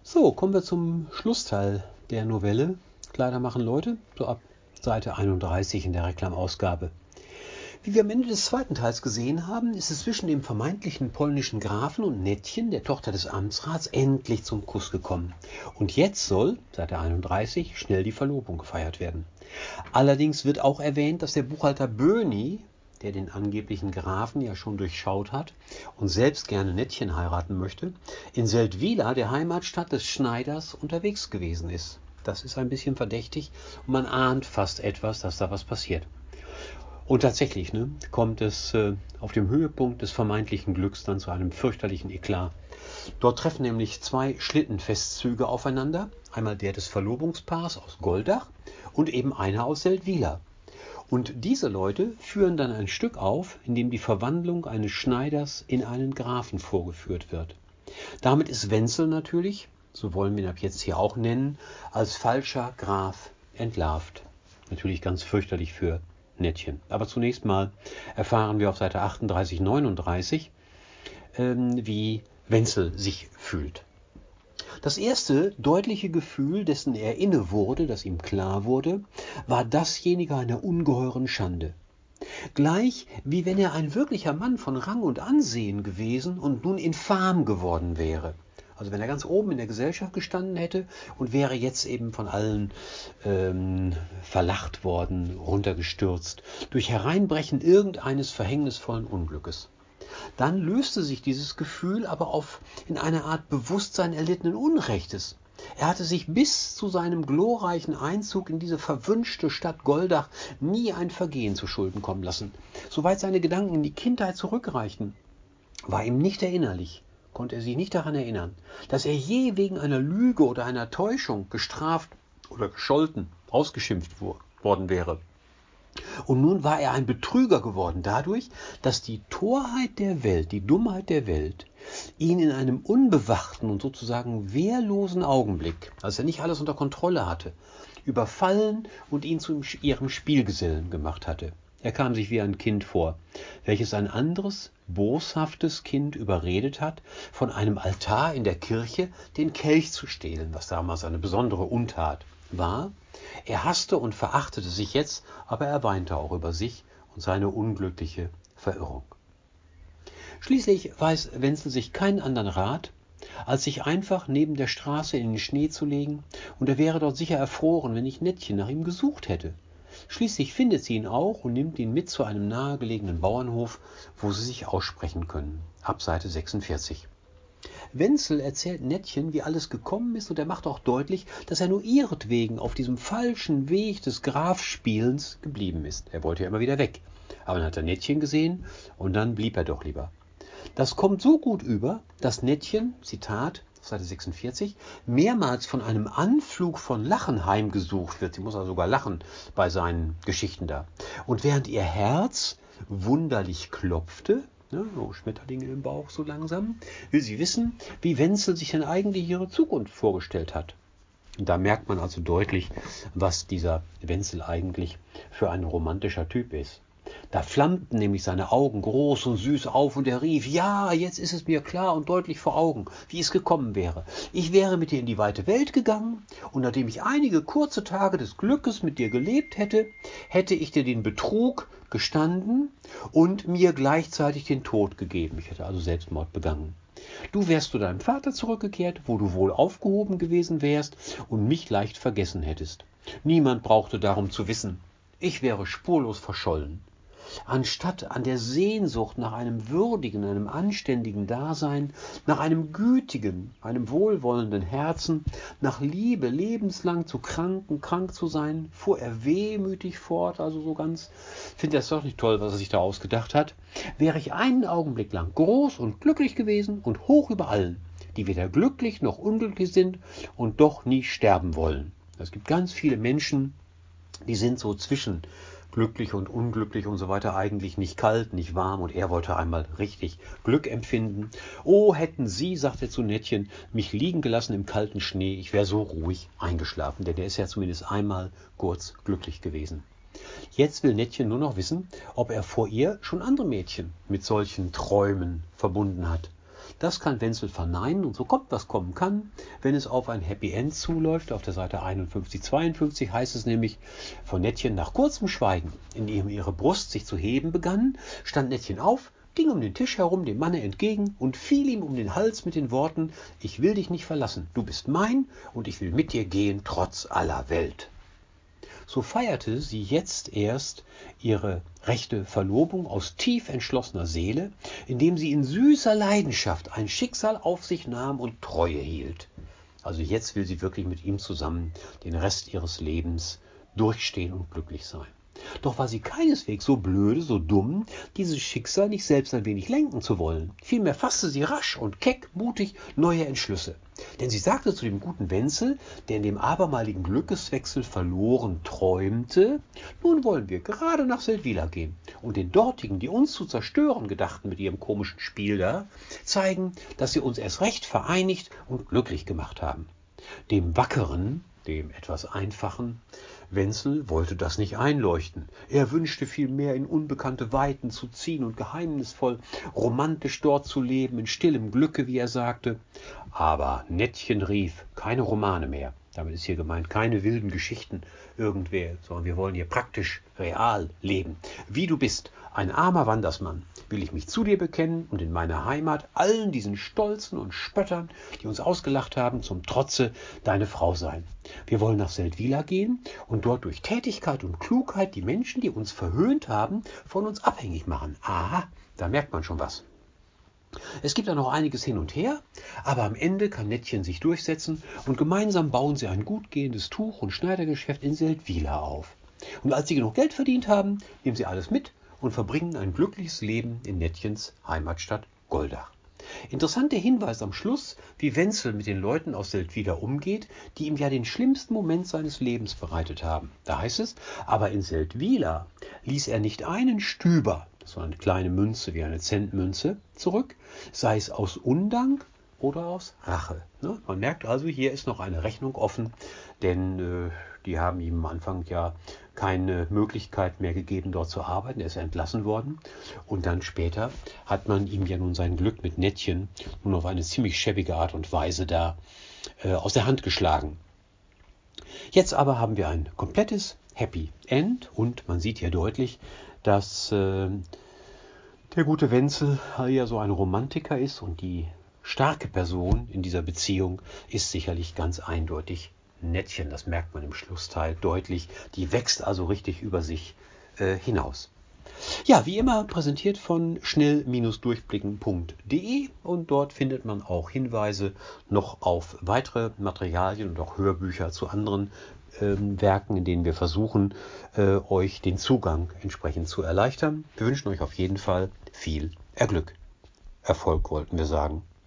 So, kommen wir zum Schlussteil der Novelle Kleider machen Leute, so ab Seite 31 in der Reklamausgabe. Wie wir am Ende des zweiten Teils gesehen haben, ist es zwischen dem vermeintlichen polnischen Grafen und Nettchen, der Tochter des Amtsrats, endlich zum Kuss gekommen. Und jetzt soll, Seite 31, schnell die Verlobung gefeiert werden. Allerdings wird auch erwähnt, dass der Buchhalter Böhni, der den angeblichen Grafen ja schon durchschaut hat und selbst gerne Nettchen heiraten möchte, in Seldwyla, der Heimatstadt des Schneiders, unterwegs gewesen ist. Das ist ein bisschen verdächtig und man ahnt fast etwas, dass da was passiert. Und tatsächlich kommt es auf dem Höhepunkt des vermeintlichen Glücks dann zu einem fürchterlichen Eklat. Dort treffen nämlich zwei Schlittenfestzüge aufeinander, einmal der des Verlobungspaars aus Goldach und eben einer aus Seldwyla. Und diese Leute führen dann ein Stück auf, in dem die Verwandlung eines Schneiders in einen Grafen vorgeführt wird. Damit ist Wenzel natürlich, so wollen wir ihn ab jetzt hier auch nennen, als falscher Graf entlarvt. Natürlich ganz fürchterlich für Nettchen. Aber zunächst mal erfahren wir auf Seite 38, 39, wie Wenzel sich fühlt. Das erste deutliche Gefühl, dessen er inne wurde, das ihm klar wurde, war dasjenige einer ungeheuren Schande. Gleich wie wenn er ein wirklicher Mann von Rang und Ansehen gewesen und nun infam geworden wäre. Also wenn er ganz oben in der Gesellschaft gestanden hätte und wäre jetzt eben von allen verlacht worden, runtergestürzt, durch Hereinbrechen irgendeines verhängnisvollen Unglückes. Dann löste sich dieses Gefühl aber auf in einer Art Bewusstsein erlittenen Unrechtes. Er hatte sich bis zu seinem glorreichen Einzug in diese verwünschte Stadt Goldach nie ein Vergehen zu Schulden kommen lassen. Soweit seine Gedanken in die Kindheit zurückreichten, war ihm nicht erinnerlich, konnte er sich nicht daran erinnern, dass er je wegen einer Lüge oder einer Täuschung gestraft oder gescholten, ausgeschimpft worden wäre. Und nun war er ein Betrüger geworden dadurch, dass die Torheit der Welt, die Dummheit der Welt, ihn in einem unbewachten und sozusagen wehrlosen Augenblick, als er nicht alles unter Kontrolle hatte, überfallen und ihn zu ihrem Spielgesellen gemacht hatte. Er kam sich wie ein Kind vor, welches ein anderes, boshaftes Kind überredet hat, von einem Altar in der Kirche den Kelch zu stehlen, was damals eine besondere Untat war. Er hasste und verachtete sich jetzt, aber er weinte auch über sich und seine unglückliche Verirrung. Schließlich weiß Wenzel sich keinen anderen Rat, als sich einfach neben der Straße in den Schnee zu legen, und er wäre dort sicher erfroren, wenn nicht Nettchen nach ihm gesucht hätte. Schließlich findet sie ihn auch und nimmt ihn mit zu einem nahegelegenen Bauernhof, wo sie sich aussprechen können. Ab Seite 46. Wenzel erzählt Nettchen, wie alles gekommen ist, und er macht auch deutlich, dass er nur ihretwegen auf diesem falschen Weg des Grafspielens geblieben ist. Er wollte ja immer wieder weg. Aber dann hat er Nettchen gesehen und dann blieb er doch lieber. Das kommt so gut über, dass Nettchen, Zitat, Seite 46, mehrmals von einem Anflug von Lachen heimgesucht wird. Sie muss also sogar lachen bei seinen Geschichten da. Und während ihr Herz wunderlich klopfte, so Schmetterlinge im Bauch so langsam, will sie wissen, wie Wenzel sich denn eigentlich ihre Zukunft vorgestellt hat. Und da merkt man also deutlich, was dieser Wenzel eigentlich für ein romantischer Typ ist. Da flammten nämlich seine Augen groß und süß auf und er rief, ja, jetzt ist es mir klar und deutlich vor Augen, wie es gekommen wäre. Ich wäre mit dir in die weite Welt gegangen und nachdem ich einige kurze Tage des Glückes mit dir gelebt hätte, hätte ich dir den Betrug gestanden und mir gleichzeitig den Tod gegeben. Ich hätte also Selbstmord begangen. Du wärst zu deinem Vater zurückgekehrt, wo du wohl aufgehoben gewesen wärst und mich leicht vergessen hättest. Niemand brauchte darum zu wissen. Ich wäre spurlos verschollen. Anstatt an der Sehnsucht nach einem würdigen, einem anständigen Dasein, nach einem gütigen, einem wohlwollenden Herzen, nach Liebe lebenslang zu krank zu sein, fuhr er wehmütig fort, also so ganz, finde das doch nicht toll, was er sich da ausgedacht hat, wäre ich einen Augenblick lang groß und glücklich gewesen und hoch über allen, die weder glücklich noch unglücklich sind und doch nie sterben wollen. Es gibt ganz viele Menschen, die sind so zwischen glücklich und unglücklich und so weiter, eigentlich nicht kalt, nicht warm, und er wollte einmal richtig Glück empfinden. Oh, hätten Sie, sagt er zu Nettchen, mich liegen gelassen im kalten Schnee, ich wäre so ruhig eingeschlafen, denn er ist ja zumindest einmal kurz glücklich gewesen. Jetzt will Nettchen nur noch wissen, ob er vor ihr schon andere Mädchen mit solchen Träumen verbunden hat. Das kann Wenzel verneinen und so kommt, was kommen kann, wenn es auf ein Happy End zuläuft. Auf der Seite 51, 52 heißt es nämlich von Nettchen: Nach kurzem Schweigen, in dem ihre Brust sich zu heben begann, stand Nettchen auf, ging um den Tisch herum dem Manne entgegen und fiel ihm um den Hals mit den Worten: Ich will dich nicht verlassen, du bist mein und ich will mit dir gehen, trotz aller Welt. So feierte sie jetzt erst ihre rechte Verlobung aus tief entschlossener Seele, indem sie in süßer Leidenschaft ein Schicksal auf sich nahm und Treue hielt. Also jetzt will sie wirklich mit ihm zusammen den Rest ihres Lebens durchstehen und glücklich sein. Doch war sie keineswegs so blöde, so dumm, dieses Schicksal nicht selbst ein wenig lenken zu wollen. Vielmehr fasste sie rasch und keck, mutig neue Entschlüsse. Denn sie sagte zu dem guten Wenzel, der in dem abermaligen Glückeswechsel verloren träumte: Nun wollen wir gerade nach Seldwyla gehen und den dortigen, die uns zu zerstören gedachten mit ihrem komischen Spiel da, zeigen, dass sie uns erst recht vereinigt und glücklich gemacht haben. Dem wackeren, dem etwas einfachen Wenzel wollte das nicht einleuchten. Er wünschte vielmehr, in unbekannte Weiten zu ziehen und geheimnisvoll, romantisch dort zu leben, in stillem Glücke, wie er sagte. Aber Nettchen rief: Keine Romane mehr. Damit ist hier gemeint keine wilden Geschichten irgendwer, sondern wir wollen hier praktisch, real leben. Wie du bist, ein armer Wandersmann, will ich mich zu dir bekennen und in meiner Heimat allen diesen Stolzen und Spöttern, die uns ausgelacht haben, zum Trotze deine Frau sein. Wir wollen nach Seldwyla gehen und dort durch Tätigkeit und Klugheit die Menschen, die uns verhöhnt haben, von uns abhängig machen. Aha, da merkt man schon was. Es gibt da noch einiges hin und her, aber am Ende kann Nettchen sich durchsetzen und gemeinsam bauen sie ein gut gehendes Tuch- und Schneidergeschäft in Seldwyla auf. Und als sie genug Geld verdient haben, nehmen sie alles mit und verbringen ein glückliches Leben in Nettchens Heimatstadt Goldach. Interessanter Hinweis am Schluss, wie Wenzel mit den Leuten aus Seldwyla umgeht, die ihm ja den schlimmsten Moment seines Lebens bereitet haben. Da heißt es: Aber in Seldwyla ließ er nicht einen Stüber, das war eine kleine Münze wie eine Centmünze, zurück, sei es aus Undank oder aus Rache. Man merkt also, hier ist noch eine Rechnung offen, denn die haben ihm am Anfang ja keine Möglichkeit mehr gegeben, dort zu arbeiten. Er ist entlassen worden. Und dann später hat man ihm ja nun sein Glück mit Nettchen nun auf eine ziemlich schäbige Art und Weise da aus der Hand geschlagen. Jetzt aber haben wir ein komplettes Happy End und man sieht hier deutlich, dass der gute Wenzel ja so ein Romantiker ist und die starke Person in dieser Beziehung ist sicherlich ganz eindeutig Nettchen. Das merkt man im Schlussteil deutlich. Die wächst also richtig über sich hinaus. Ja, wie immer präsentiert von schnell-durchblicken.de und dort findet man auch Hinweise noch auf weitere Materialien und auch Hörbücher zu anderen Werken, in denen wir versuchen, euch den Zugang entsprechend zu erleichtern. Wir wünschen euch auf jeden Fall viel Erfolg, wollten wir sagen.